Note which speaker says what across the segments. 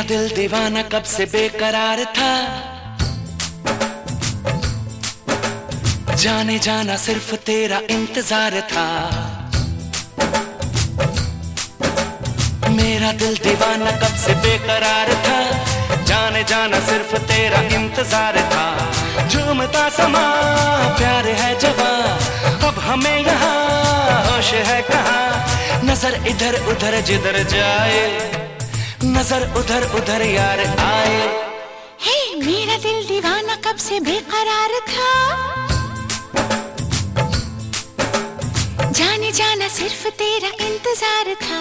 Speaker 1: दिल दीवाना कब से बेकरार था, जाने जाना सिर्फ तेरा इंतजार था। मेरा दिल दीवाना कब से बेकरार था, जाने जाना सिर्फ तेरा इंतजार था। झूमता समा प्यार है जवां, अब हमें यहाँ होश है कहाँ। नजर इधर उधर जिधर जाए, नजर उधर उधर यार आए।
Speaker 2: हे मेरा दिल दीवाना कब से बेकरार था, जाने जाना सिर्फ तेरा इंतजार था।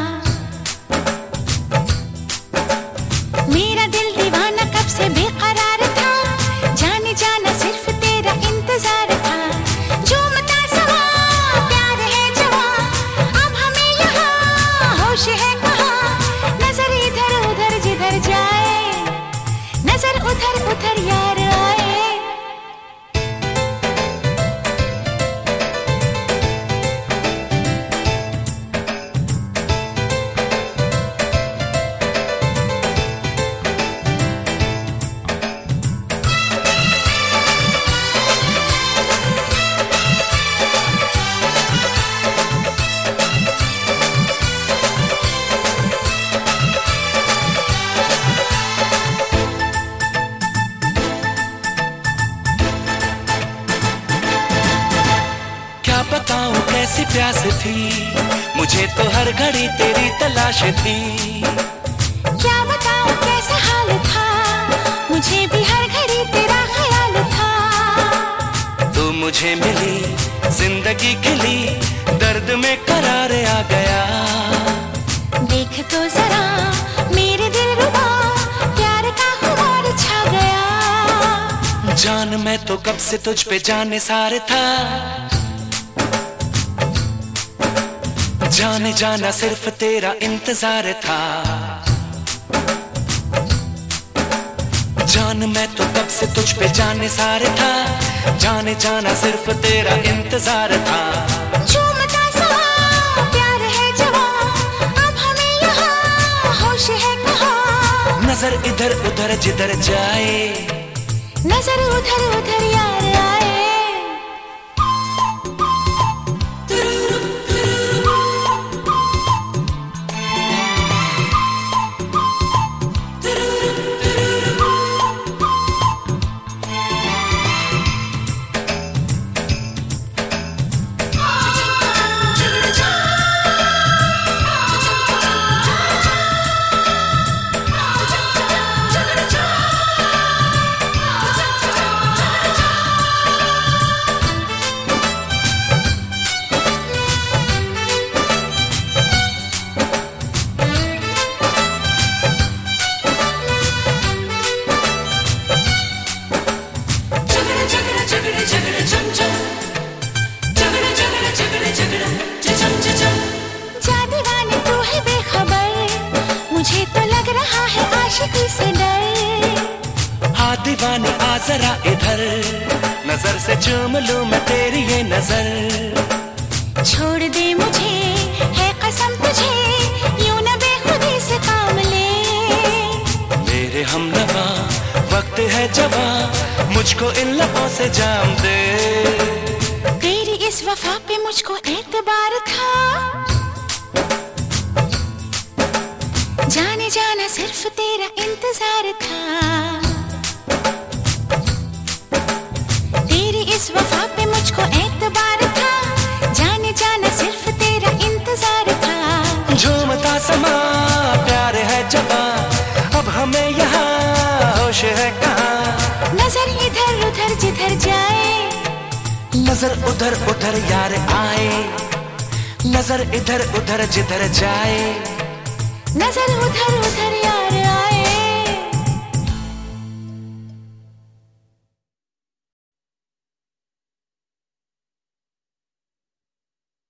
Speaker 2: मेरा दिल दीवाना कब से बेकरार था, जाने जाना सिर्फ तेरा इंतजार था। झूमता समा प्यार है जवां, अब हमें यहाँ होश है कहाँ। नजर इधर उधर जिधर जाए, नजर उधर उधर यार आए।
Speaker 1: बताऊं कैसी प्यास थी, मुझे तो हर घड़ी तेरी तलाश थी।
Speaker 2: क्या बताऊं कैसा हाल था, मुझे भी हर घड़ी तेरा ख्याल था।
Speaker 1: तू मुझे मिली, जिंदगी खिली, दर्द में करार आ गया।
Speaker 2: देख तो जरा मेरे दिल रुबा, प्यार का खुमार छा गया।
Speaker 1: जान मैं तो कब से तुझ पे जाने सार था, जाने जाना सिर्फ तेरा इंतजार था। जान मैं तो कब से तुझ पे जाने सारे था, जाने जाना सिर्फ तेरा इंतजार था।
Speaker 2: झूमता समा प्यार है जवां, अब हमें यहाँ होश है कहाँ।
Speaker 1: नजर इधर उधर जिधर जाए,
Speaker 2: नजर उधर उधर यार आए। से डर।
Speaker 1: हाँ दीवानी आ जरा इधर, नजर से चूम लूं मैं तेरी ये नजर।
Speaker 2: छोड़ दे मुझे है कसम तुझे, यूं न बेखुदी से काम ले।
Speaker 1: मेरे हमनवा वक्त है जवां, मुझको इन लबों से जाम दे।
Speaker 2: तेरी इस वफा पे मुझको एतबार था, जाने जाना सिर्फ तेरा इंतजार था। तेरी इस वफा पे मुझको एतबार था, जाने जाना सिर्फ तेरा इंतजार था।
Speaker 1: झूमता समा प्यार है जवां, अब हमें यहाँ होश है कहाँ।
Speaker 2: नजर इधर उधर जिधर जाए,
Speaker 1: नजर उधर उधर यार आए। नजर इधर उधर जिधर जाए,
Speaker 2: नजर उधर उधर